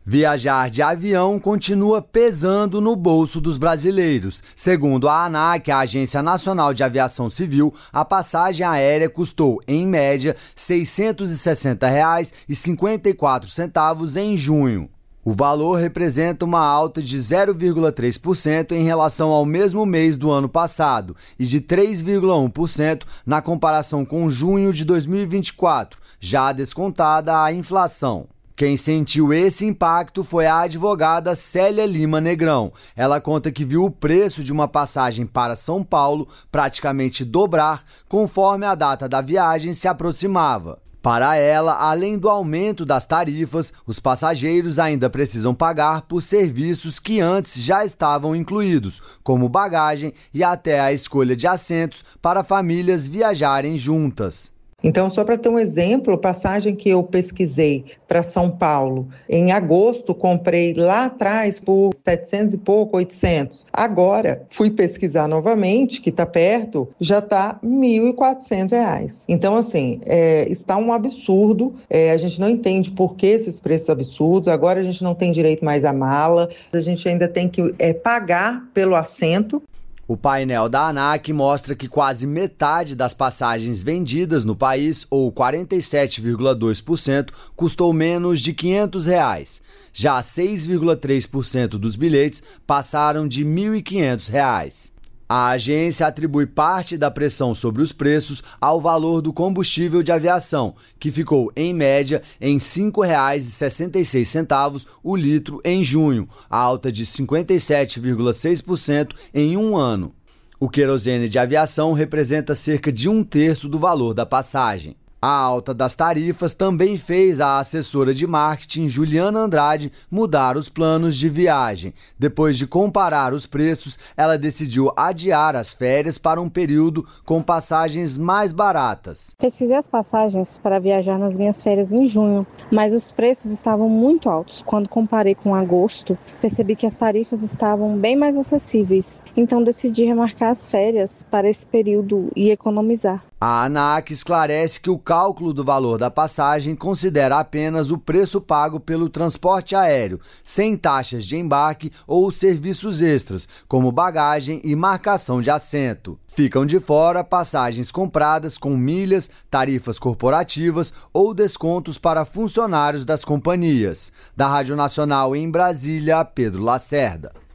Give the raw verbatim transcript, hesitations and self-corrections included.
Viajar de avião continua pesando no bolso dos brasileiros. Segundo a ANAC, a Agência Nacional de Aviação Civil, a passagem aérea custou, em média, seiscentos e sessenta reais e cinquenta e quatro centavos em junho. O valor representa uma alta de zero vírgula três por cento em relação ao mesmo mês do ano passado e de três vírgula um por cento na comparação com junho de dois mil e vinte e quatro, já descontada a inflação. Quem sentiu esse impacto foi a advogada Célia Lima Negrão. Ela conta que viu o preço de uma passagem para São Paulo praticamente dobrar conforme a data da viagem se aproximava. Para ela, além do aumento das tarifas, os passageiros ainda precisam pagar por serviços que antes já estavam incluídos, como bagagem e até a escolha de assentos para famílias viajarem juntas. Então, só para ter um exemplo, a passagem que eu pesquisei para São Paulo, em agosto, comprei lá atrás por setecentos e pouco, oitocentos. Agora, fui pesquisar novamente, que está perto, já está mil e quatrocentos reais. Então, assim, é, está um absurdo, é, a gente não entende por que esses preços absurdos, agora a gente não tem direito mais à mala, a gente ainda tem que é, pagar pelo assento. O painel da ANAC mostra que quase metade das passagens vendidas no país, ou quarenta e sete vírgula dois por cento, custou menos de quinhentos reais. Já seis vírgula três por cento dos bilhetes passaram de mil e quinhentos reais. A agência atribui parte da pressão sobre os preços ao valor do combustível de aviação, que ficou, em média, em cinco reais e sessenta e seis centavos o litro em junho, alta de cinquenta e sete vírgula seis por cento em um ano. O querosene de aviação representa cerca de um terço do valor da passagem. A alta das tarifas também fez a assessora de marketing Juliana Andrade mudar os planos de viagem. Depois de comparar os preços, ela decidiu adiar as férias para um período com passagens mais baratas. Pesquisei as passagens para viajar nas minhas férias em junho, mas os preços estavam muito altos. Quando comparei com agosto, percebi que as tarifas estavam bem mais acessíveis. Então decidi remarcar as férias para esse período e economizar. A ANAC esclarece que o cálculo do valor da passagem considera apenas o preço pago pelo transporte aéreo, sem taxas de embarque ou serviços extras, como bagagem e marcação de assento. Ficam de fora passagens compradas com milhas, tarifas corporativas ou descontos para funcionários das companhias. Da Rádio Nacional em Brasília, Pedro Lacerda.